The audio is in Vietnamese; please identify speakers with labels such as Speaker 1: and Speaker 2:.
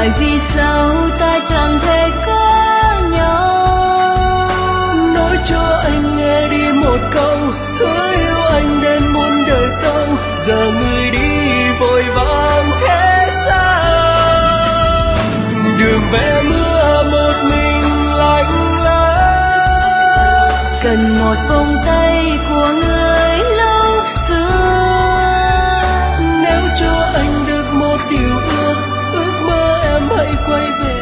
Speaker 1: hỏi vì sao ta chẳng thể có nhau.
Speaker 2: Nói cho anh nghe đi một câu, hứa yêu anh đến muôn đời sau. Giờ người đi vội vàng thế sao? Đường về mưa một mình lạnh lẽo,
Speaker 1: cần một vòng tay của người lúc xưa.
Speaker 2: Nếu cho anh được một điều ước, ước mơ em hãy quay về